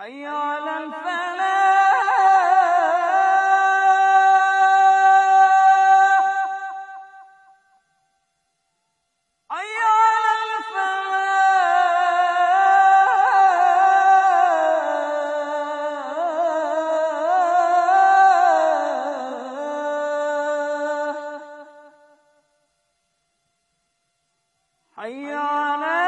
حي علی الفلاح حي على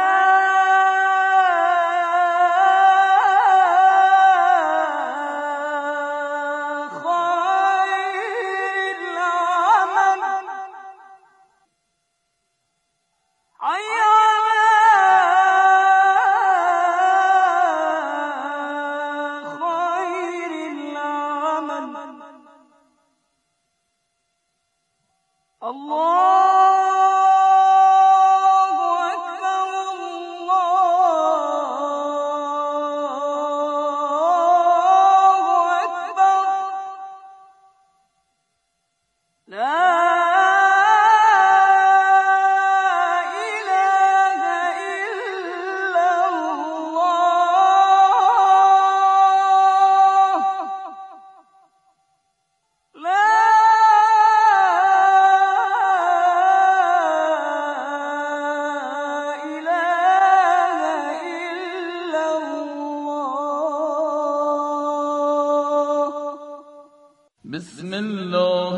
بسم الله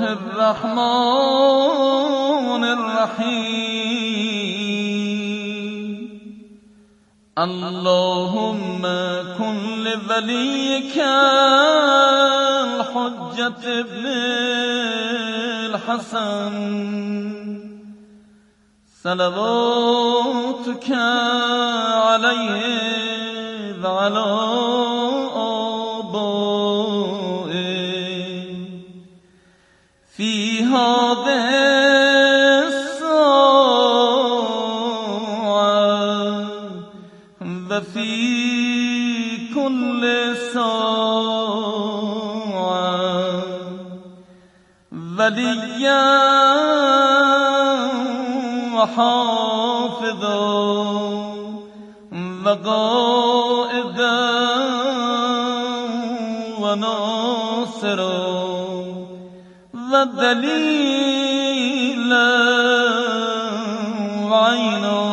الرحمن الرحیم اللهم کن لولیک الحجة ابن الحسن صلواتک علیه و علی في هذه الساعة وفي كل ساعة وليا وحافظا وقائدا وناصرا والدليل عينا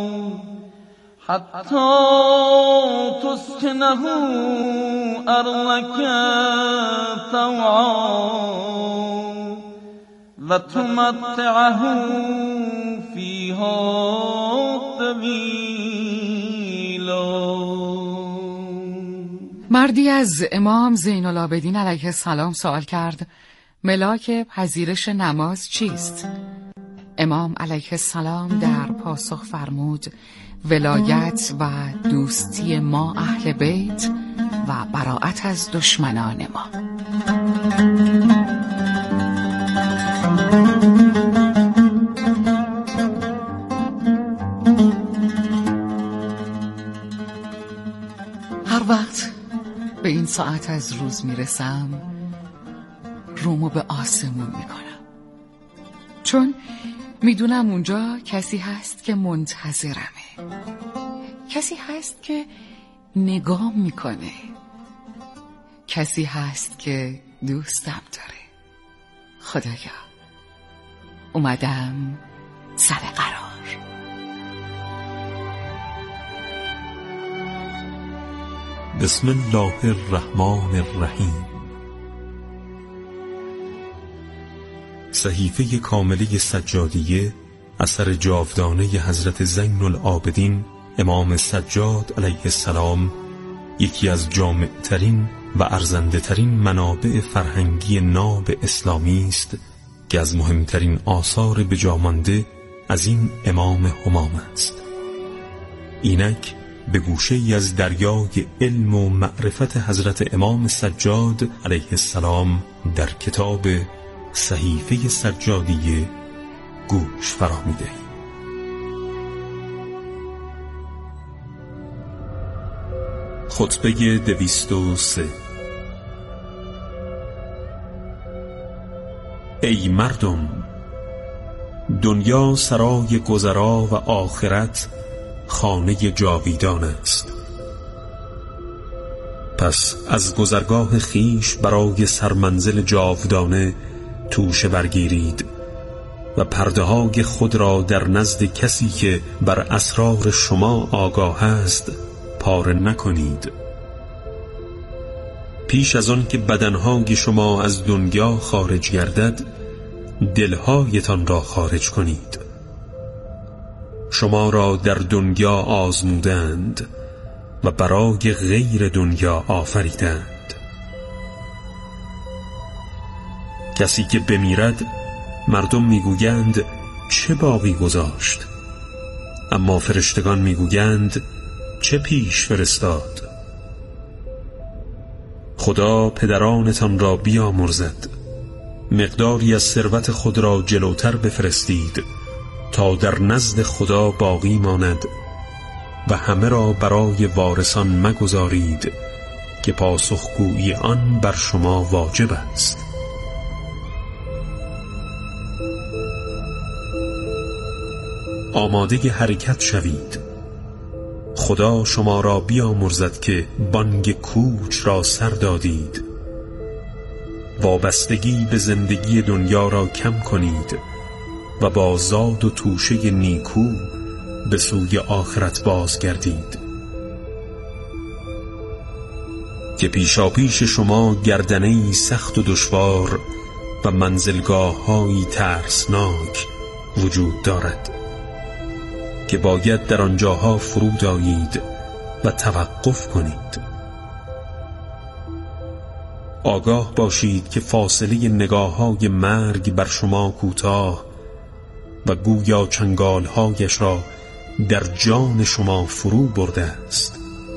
حتى تسكنه أرضك طوعا وتمتعه فيها طويلا. مردی از امام زین العابدین علیه السلام سوال کرد ملاک پذیرش نماز چیست؟ امام علیه السلام در پاسخ فرمود ولایت و دوستی ما اهل بیت و براءت از دشمنان ما. هر وقت به این ساعت از روز میرسم رومو به آسمون میکنم، چون میدونم اونجا کسی هست که منتظرمه، کسی هست که نگام میکنه، کسی هست که دوستم داره. خدایا اومدم سر قرار. بسم الله الرحمن الرحیم. صحیفه کامله سجادیه اثر جاودانه حضرت زین العابدین امام سجاد علیه السلام یکی از جامع‌ترین و ارزنده‌ترین منابع فرهنگی ناب اسلامی است که از مهمترین آثار بجامانده از این امام همام است. اینک به گوشه‌ای از دریای علم و معرفت حضرت امام سجاد علیه السلام در کتاب صحیفه سجادیه گوش فرا می‌دهیم. خطبه 203. ای مردم، دنیا سرای گذرا و آخرت خانه جاویدان است. پس از گذرگاه خیش برای سرمنزل جاودانه توشه برگیرید و پرده‌های خود را در نزد کسی که بر اسرار شما آگاه است پاره نکنید. پیش از آن که بدنهای شما از دنیا خارج گردد دلهایتان را خارج کنید. شما را در دنیا آزمودند و برای غیر دنیا آفریدند. کسی که بمیرد مردم میگویند چه باقی گذاشت، اما فرشتگان میگویند چه پیش فرستاد. خدا پدرانتان را بیامرزد، مقداری از ثروت خود را جلوتر بفرستید تا در نزد خدا باقی ماند و همه را برای وارثان مگذارید که پاسخگویی آن بر شما واجب است. آماده حرکت شوید. خدا شما را بیامرزد که بانگ کوچ را سر دادید. وابستگی به زندگی دنیا را کم کنید و با زاد و توشه نیکو به سوی آخرت بازگردید که پیشاپیش شما گردنه‌ای سخت و دشوار و منزلگاه‌هایی ترسناک وجود دارد که باید در آنجاها فرود آیید و توقف کنید. آگاه باشید که فاصله نگاه‌های مرگ بر شما کوتاه و گویا چنگال‌هایش را در جان شما فرو برده است.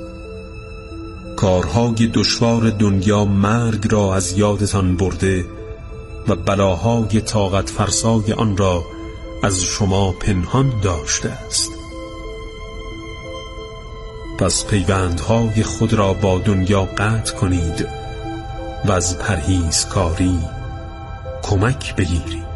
کارهای دشوار دنیا مرگ را از یادتان برده و بلاهای طاقت فرسای آن را از شما پنهان داشته است. پس پیوندهای خود را با دنیا قطع کنید و از پرهیزکاری کمک بگیرید.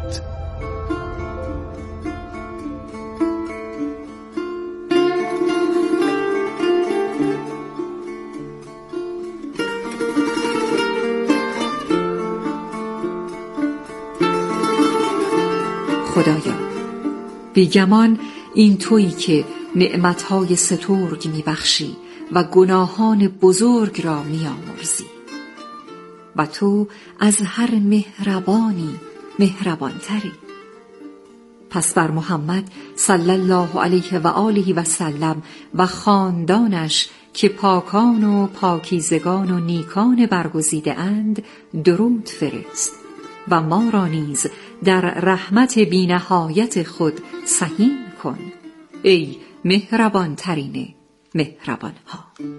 خدایا، بیگمان این تویی که نعمتهای سترگ میبخشی و گناهان بزرگ را میامرزی و تو از هر مهربانی مهربانتری. پس بر محمد صلی الله علیه و آله و سلم و خاندانش که پاکان و پاکیزگان و نیکان برگزیده اند درود فرست و ما را نیز در رحمت بی‌نهایت خود سهیم کن ای مهربان ترین مهربان ها.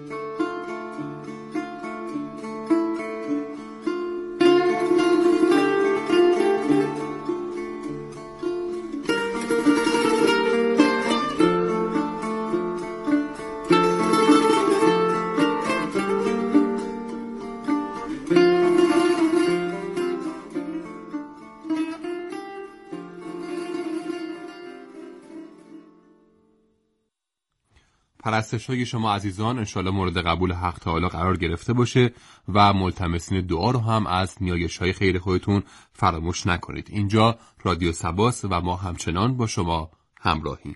پرستش‌های شما عزیزان انشالله مورد قبول حق تعالی قرار گرفته باشه و ملتمسین دعا رو هم از نیایش‌های خیر خودتون فراموش نکنید. اینجا رادیو سباست و ما همچنان با شما همراهیم.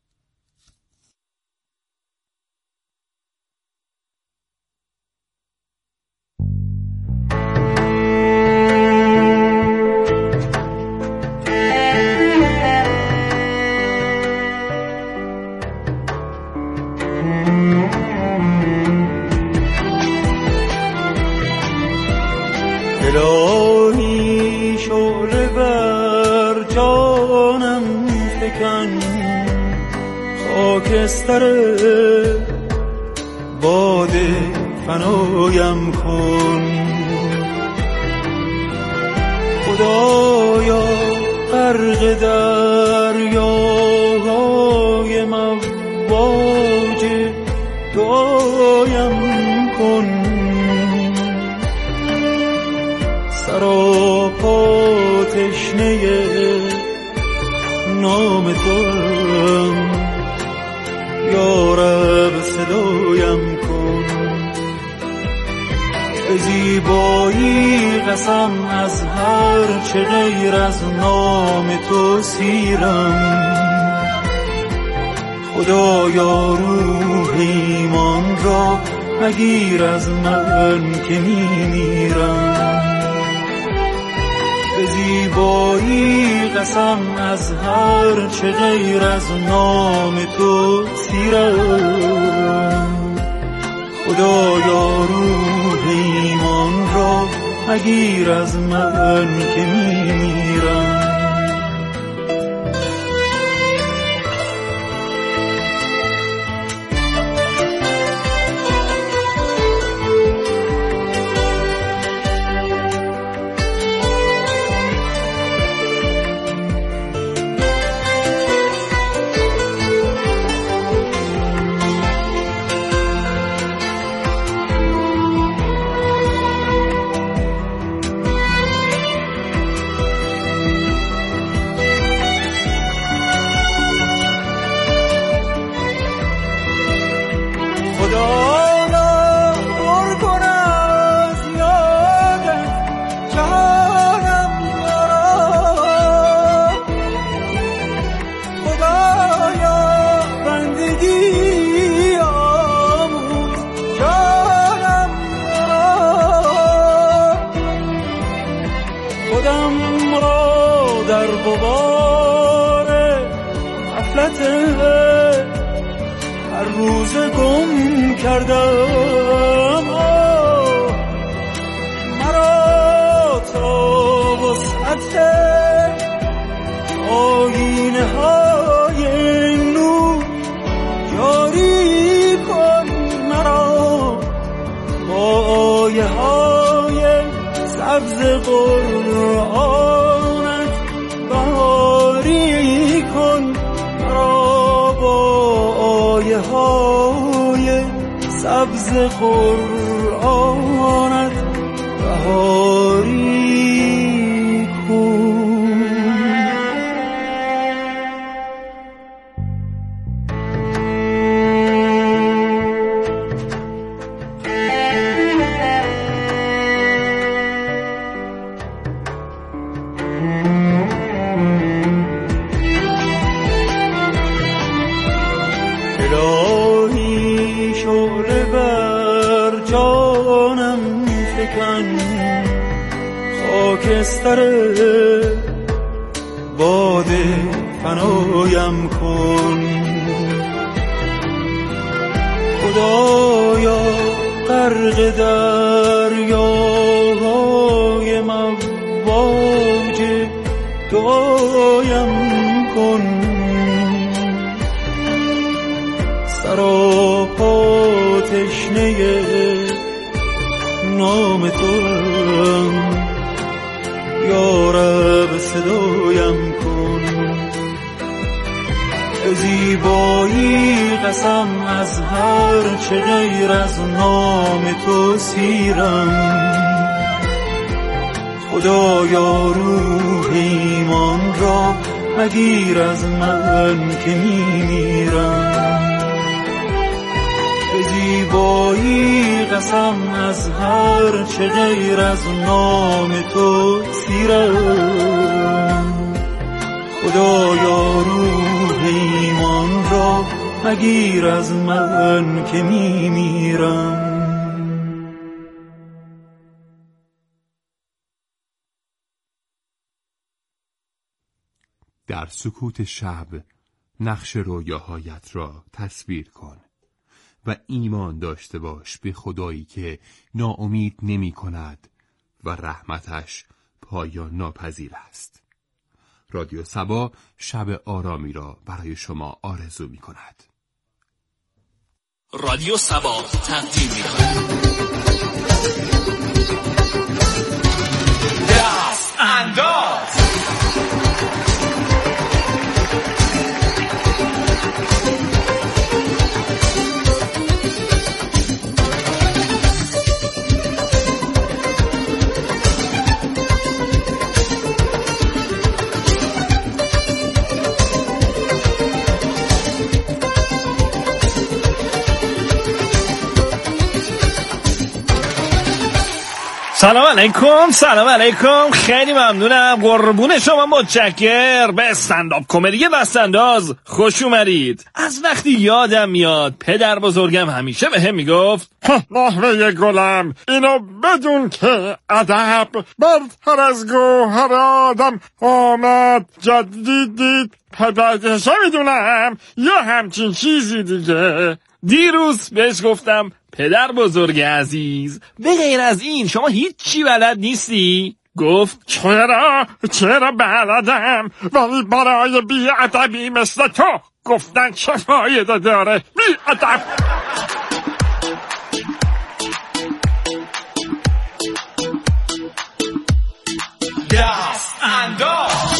الهی شعله بر جانم فکن، خاکستر باد فنایم کن. خدایا غرق دریاهای مواج دعایم کن. سراپا تشنه نام توام، یا رب صدایم کن. قسم از هر چه غیر از نام تو سیرم. خدایا روح ایمان را مگیر از من که میمیرم. به زیبایی قسم از هر چه غیر از نام تو سیرم. خدایا روح ایمان را مگیر از من که میمیرم. هر روز گم کردم. مرا تا وسعت آینه های نور جاری کن. مرا با آیه های سبز قرآنت بهاری کن. آیه های سبز قرآنت بهاری کن. الهی شعله بر جانم فکن، خاکستر باد فنایم کن. خدایا غرق دریاهای مواج دعایم کن. سراپا تشنه نام توام، یا رب صدایم کن. زیبایی قسم از هر چه غیر از نام تو سیرم. خدایا روح ایمان را مگیر از من که میمیرم. زیبایی قسم از هر چه غیر از نام تو سیرم. خدایا روح ایمان را مگیر از من که میمیرم. در سکوت شب نقش رویاهایت را تصویر کن و ایمان داشته باش به خدایی که ناامید نمی کند و رحمتش پایان ناپذیر است. رادیو سبا شب آرامی را برای شما آرزو می کند. رادیو سبا تقدیم می کند دست انداز. سلام علیکم. سلام علیکم. خیلی ممنونم. قربون شما. متشکر. به استندآپ کمدی دستانداز خوش اومدید. از وقتی یادم میاد پدر بزرگم همیشه بهم میگفت نحوه گلم اینو بدون که ادب برتر از گوهر آدم آمد. جدیدید پدرشو میدونم یا همچین چیزی دیگه. دیروز بهش گفتم پدر بزرگ عزیز، به غیر از این شما هیچی بلد نیستی؟ گفت چرا بلدم، ولی برای بی‌ادبی مثل تو گفتن چه فایده داره؟ بی‌ادب. دست انداز.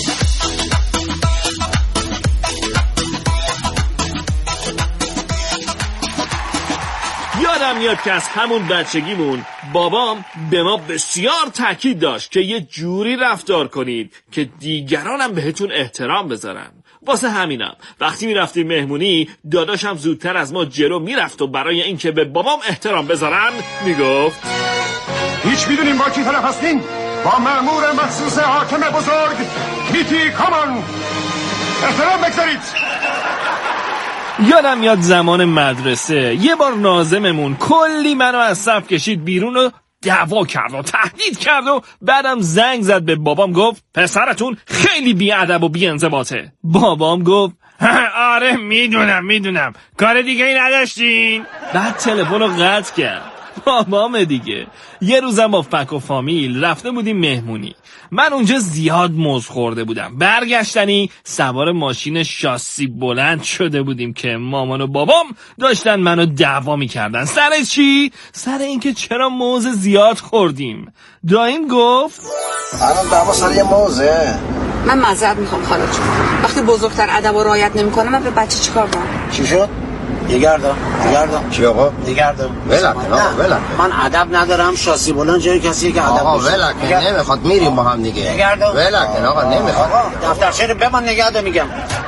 یادم میاد که از همون بچگیمون بابام به ما بسیار تاکید داشت که یه جوری رفتار کنید که دیگرانم بهتون احترام بذارن. واسه همینم وقتی میرفتیم مهمونی داداشم زودتر از ما جلو میرفت و برای اینکه به بابام احترام بذارن میگفت هیچ میدونیم با کی طرف هستین؟ با مأمور مخصوص حاکم بزرگ میتی کامان. احترام بگذارید. یادم میاد زمان مدرسه یه بار ناظممون کلی منو از صف کشید بیرون و دعوا کرد و تهدید کرد و بعدم زنگ زد به بابام گفت پسرتون خیلی بی‌ادب و بی‌انضباطه. بابام گفت آره میدونم کار دیگه ای نداشتین؟ بعد تلفن رو قطع کرد. بابام دیگه. یه روزم با فک و فامیل رفته بودیم مهمونی. من اونجا زیاد موز خورده بودم. برگشتنی سوار ماشین شاسی بلند شده بودیم که مامان و بابام داشتن منو دعوا میکردن. سر چی؟ سر اینکه چرا موز زیاد خوردیم. دایم گفت الان دعوا سر یه موزه. من معذرت میخوام خاله جون. وقتی بزرگتر ادب و رعایت نمیکنه من به بچه چیکار کنم؟ چی شد؟ نگردم. چی آقا؟ نگردم. ولک. من ادب ندارم. شاسی بلند جای کسی که ادب آقا ولک نمیخواد میریم با هم دیگه. نگردم. ولک آقا نمیخواد. دفترچه رو ببند نگردم میگم.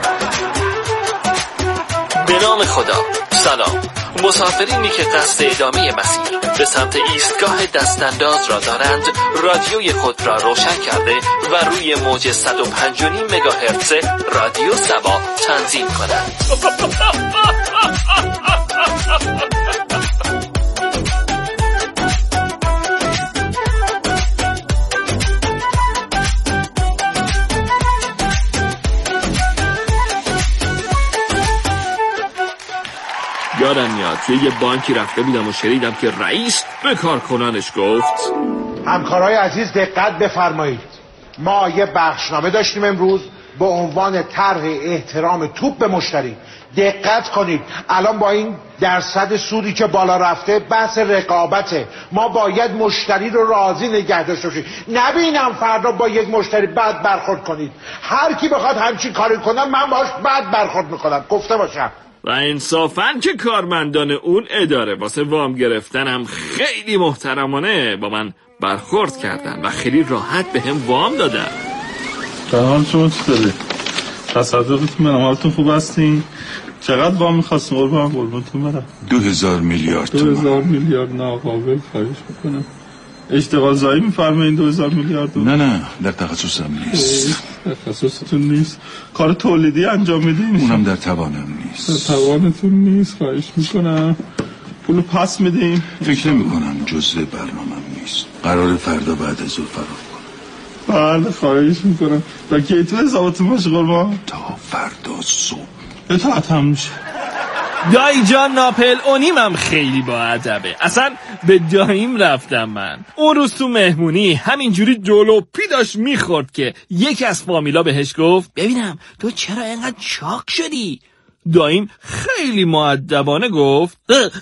به نام خدا. سلام. مسافرینی که قصد ادامه مسیر به سمت ایستگاه دستانداز را دارند رادیوی خود را روشن کرده و روی موج 105.5 مگاهرتز رادیو سبا تنظیم کنند. یادم میاد توی یه بانکی رفته بودم و شنیدم که رئیس به کارکنانش گفت همکارای عزیز دقت بفرمایید. ما یه بخشنامه داشتیم امروز به عنوان طرح احترام توپ به مشتری. دقت کنید الان با این درصد سودی که بالا رفته بحث رقابته. ما باید مشتری رو راضی نگه داشته باشیم. نبینم فردا با یک مشتری بد برخورد کنید. هر کی بخواد همچین کاری کنه من باهاش بد برخورد میکنم. گفته باشم. و انصافاً که کارمندان اون اداره واسه وام گرفتنم خیلی محترمانه با من برخورد کردن و خیلی راحت به هم وام دادن. در حال شما چی داری؟ تصدقتون منم حالتون خوب هستین؟ چقدر وام میخواستیم قربانتون برم؟ 2000 میلیارد 2000 میلیارد ناقابل. خواهش میکنم اشتغال زایی میفرمایین 2000 میلیارد؟ نه در تخصصم نیست. تخصصتون نیست؟ کار تولیدی انجام میدین؟ اونم در توانم نیست. در توانتون نیست. خواهش میکنم پولو پس میدیم. فکر نمیکنم جزء برنامه‌م نیست. قرار فردا بعد از ظهر فرار کنم. بله خواهش میکنم. و کی تو حسابتون باشه قربان؟ تا فردا صبح. اطاعت هم میشه. دایی جان ناپل اونیمم خیلی با ادبه. اصلا به داییم رفتم من. اون روز تو مهمونی همینجوری دولوپی داشت میخورد که یکی از فامیلا بهش گفت ببینم تو چرا اینقدر چاق شدی؟ داییم خیلی مؤدبانه گفت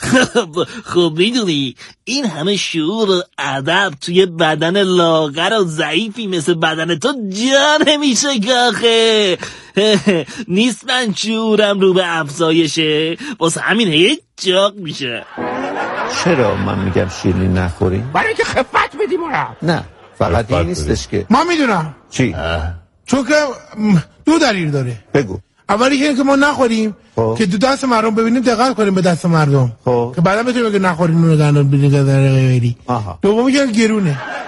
خب میدونی این همه شعور و ادب توی بدن لاغر و ضعیفی مثل بدن تو جا نمیشه که آخه نیست من شعورم رو به افزایشه واسه همین هیچ چاق میشه. چرا من میگم شیرینی نخوریم؟ برای که خفت بدیم نه فقط این نیستش که ما میدونم چی؟ چون که دو دلیل داره. بگو. اولی که ما نخوریم که دو دست مردم ببینیم دقت کنیم به دست مردم که بعدا بتونیم که نخوریم اونو دندون بینیم که در غیری. دومی که گرونه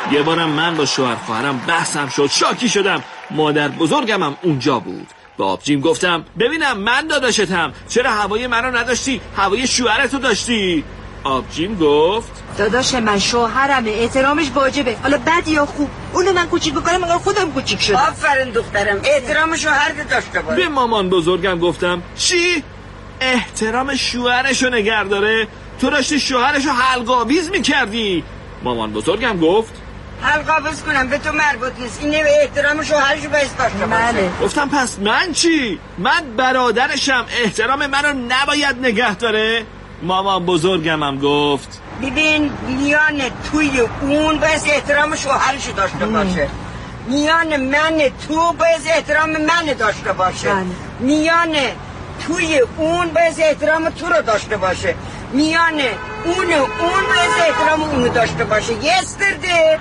یه بارم من با شوهر خواهرم بحثم شد، شاکی شدم. مادر بزرگم هم اونجا بود. به آبجیم گفتم ببینم من داداشتم، چرا هوای منو نداشتی؟ هوای شوهرتو داشتی. آبجیم گفت داداش من شوهرمه، احترامش واجبه، حالا بد یا خوب. اونو من کوچیک بکنم مگر خودم کوچیک شدم. آفرین دخترم، احترام شوهرت داشته باش. به مامان بزرگم گفتم چی؟ احترام شوهرشو نگه داره؟ تو داشتی شوهرشو حلق‌آویز میکردی. مامان بزرگم گفت حلق‌آویز کنم به تو مربوط نیست، این احترام شوهرشو باید داشته باشه. گفتم پس من چی؟ من برادرشم، احترام منو نباید نگه داره؟ مامان بزرگم هم گفت ببین میان توی اون باید احترام شوهرشو داشته باشه، میان من تو باید احترام من داشته باشه، میان توی اون باید احترام تو رو داشته باشه، میان اون باید احترام اونو داشته باشه. یسترده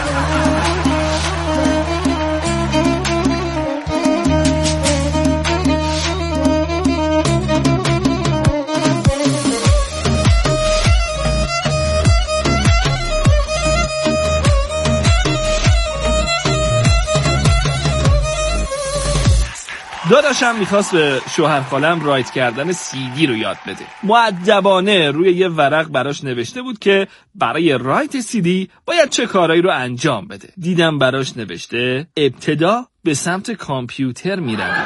داداشم میخواست به شوهر خالم رایت کردن CD رو یاد بده. مؤدبانه روی یه ورق براش نوشته بود که برای رایت CD باید چه کارایی رو انجام بده. دیدم براش نوشته ابتدا به سمت کامپیوتر میرویم.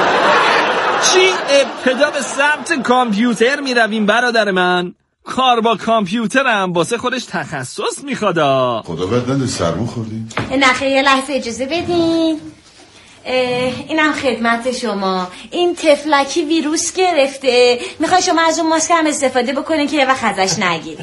چی؟ ابتدا به سمت کامپیوتر میرویم برادر من؟ کار با کامپیوتر هم واسه خودش تخصص میخوادا. خدا بد نده سرمون خوردیم. نخیر یه لحظه اجازه بدین. اینم خدمت شما. این تفلکی ویروس گرفته، میخوای شما از اون ماسک هم استفاده بکنین که یه وقت ازش نگیری.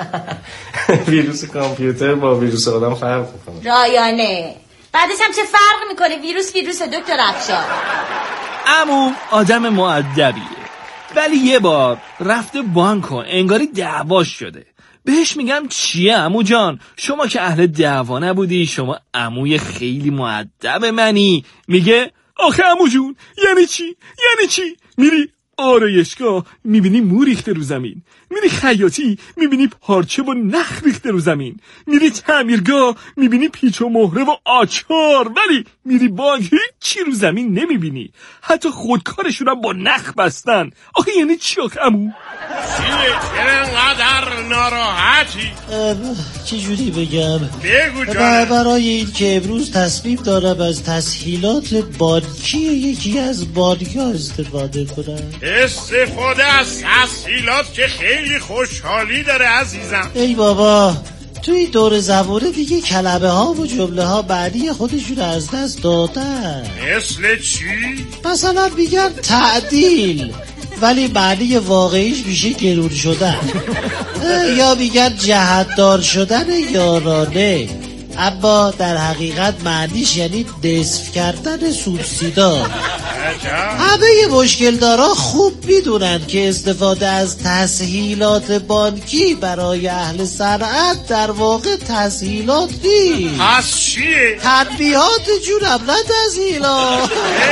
ویروس کامپیوتر با ویروس آدم فرق میکنه. رایانه بعدش هم چه فرق میکنه؟ ویروس دکتر افشار. عمو آدم مؤدبیه، ولی یه بار رفته بانک و انگاری دعواش شده. بهش میگم چیه عمو جان؟ شما که اهل دعوا نبودی، شما عموی خیلی مؤدب منی. میگه آخه عمو جون یعنی چی؟ میری آرایشگاه میبینی مو ریخته رو زمین، میری خیاطی میبینی پارچه و نخ ریخته رو زمین، میری تعمیرگاه میبینی پیچ و مهره و آچار، ولی میری بانک هیچی رو زمین نمیبینی، حتی خودکارشون هم با نخ بستن. آخه یعنی چی آخه عمو؟ چرا انقدر ناراحتی؟ چه جوری بگم؟ بگو جانم. برای این که امروز تصمیم دارم از تسهیلات بانکی یکی از بانک‌ها استفاده کنم. استفاده از تسهیلات که خیلی خوشحالی داره عزیزم. ای بابا توی دور زبونه دیگه کلمه ها و جمله ها معنی خودشون از دست دادن. مثل چی؟ مثلا میگن تعدیل ولی معنی واقعیش میشه گرون شدن. یا میگن جهتدار شدن یارانه، اما در حقیقت معنیش یعنی نصف کردن سوبسیدار. همه مشکلدارا خوب میدونن که استفاده از تسهیلات بانکی برای اهل صنعت در واقع تسهیلات نیست. پس چیه؟ تنبیهات جونم نه تسهیلات.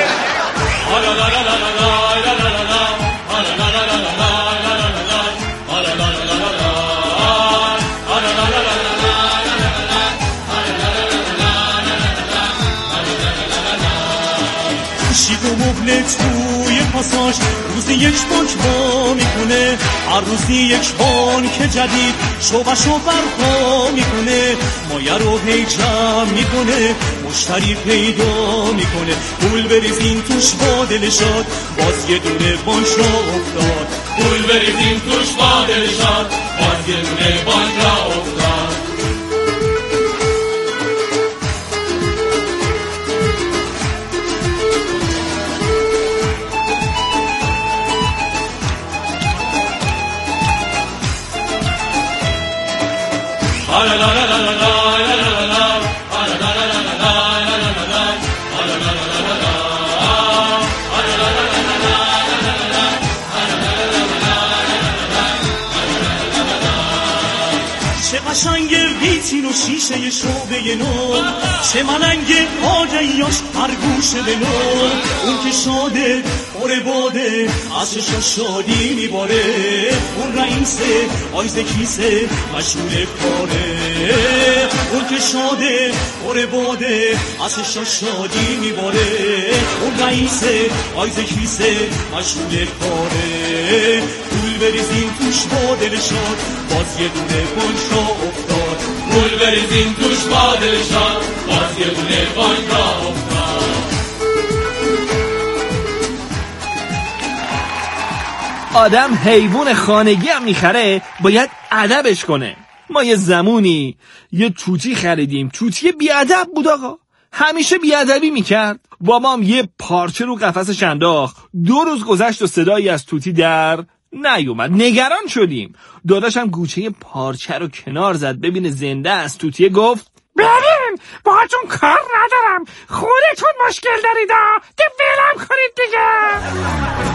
شیب و مبلت توی پاساژ روزی یک بانک با میکنه، هر روزی یک بانک جدید شعبه‌شو برپا میکنه، مایه رو هی جمع میکنه، مشتری پیدا میکنه، پول بریزین توش با دل شاد، باز یه دونه بانک را افتاد. پول بریزین توش با دل شاد، باز یه دونه بانک را افتاد. شیشه شعبه نو، چه ملنگ آگهیاش هر گوشه به نو. اون که شاده پر باده از چشاش شادی میباره، اون رئیس آیز کیسه مشغول کاره. اون که شاده پر باده از چشاش شادی میباره، اون رئیس آیز کیسه مشغول کاره. گول بریزین توش با دل شاد، باز یه دونه بانک را افتاد. گول بریزین توش با دل شاد، باز یه دونه بانک را افتاد. آدم حیوان خانگی هم میخره باید ادبش کنه. ما یه زمونی یه توتی خریدیم، توتی بیادب بود آقا، همیشه بیادبی میکرد. بابام یه پارچه رو قفسش انداخت، 2 روز گذشت و صدایی از توتی در نیومد. نگران شدیم. داداشم گوشه پارچه رو کنار زد ببینه زنده است. توتیه گفت بریم باهاتون کار ندارم، خودتون مشکل دارید، ده ولم کنید دیگه.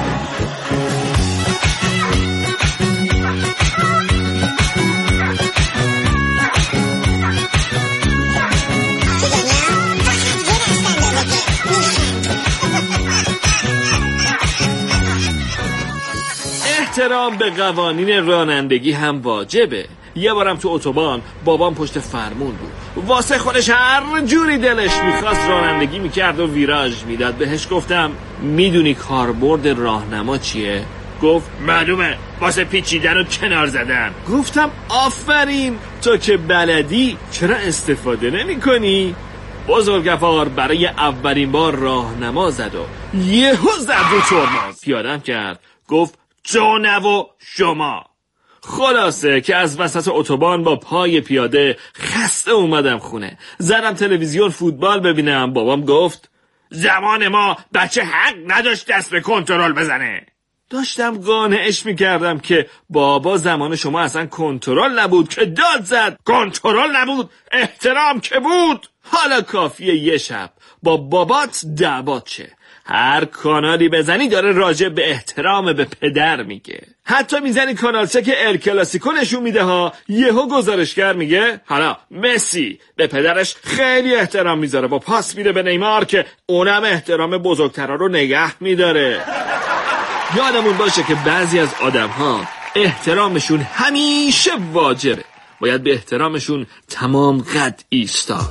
احترام به قوانین رانندگی هم واجبه. یه بارم تو اتوبان بابام پشت فرمون بود، واسه خودش هر جوری دلش میخواست رانندگی میکرد و ویراژ میداد. بهش گفتم میدونی کاربرد راهنما چیه؟ گفت معلومه، واسه پیچیدن و کنار زدن. گفتم آفرین، تو که بلدی چرا استفاده نمی کنی؟ بزرگوار برای اولین بار راهنما زد و یهو زد رو ترمز، پیادم کرد، گفت جانه و شما. خلاصه که از وسط اتوبان با پای پیاده خسته اومدم خونه. زدم تلویزیون فوتبال ببینم. بابام گفت زمان ما بچه حق نداشت دست به کنترل بزنه. داشتم قانعش میکردم که بابا زمان شما اصلا کنترل نبود که داد زد، کنترل نبود، احترام که بود. حالا کافیه یه شب با بابات دعوات شه، هر کانالی بزنی داره راجع به احترام به پدر میگه. حتی میزنی کانال 3 که ال کلاسیکو نشون میده ها، یهو گزارشگر میگه حالا مسی به پدرش خیلی احترام میذاره، با پاس میده به نیمار که اونم احترام بزرگترا رو نگه میداره. یادمون باشه که بعضی از آدم ها احترامشون همیشه واجبه، باید به احترامشون تمام قد ایستاد.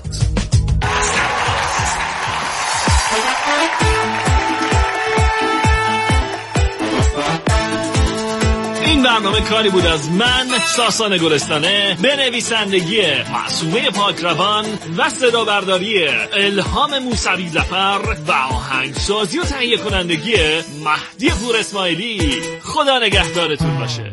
این برنامه کاری بود از من ساسان گلستانه، به نویسندگی معصومه پاکروان و صدا برداری الهام موسوی ظفر و آهنگسازی و تهیه کنندگی مهدی پور اسماعیلی. خدا نگهدارتون باشه.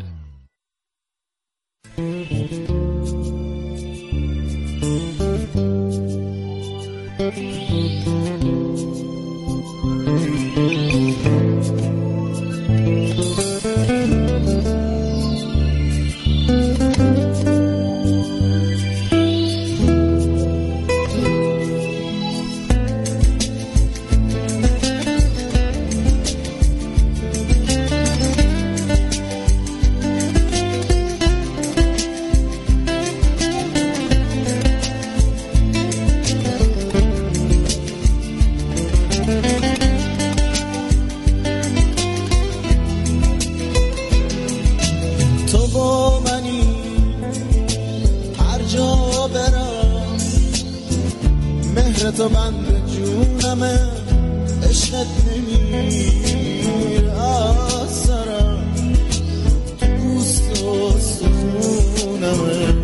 تو بند جونمه، عشقت نمیر از سرم، تو دوست و سخونمه.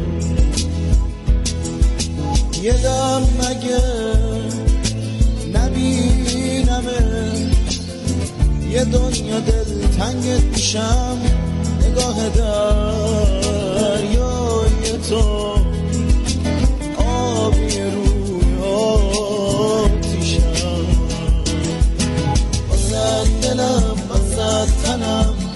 یه دم مگه نبینمه، یه دنیا دل تنگت میشم، نگاه دریای تو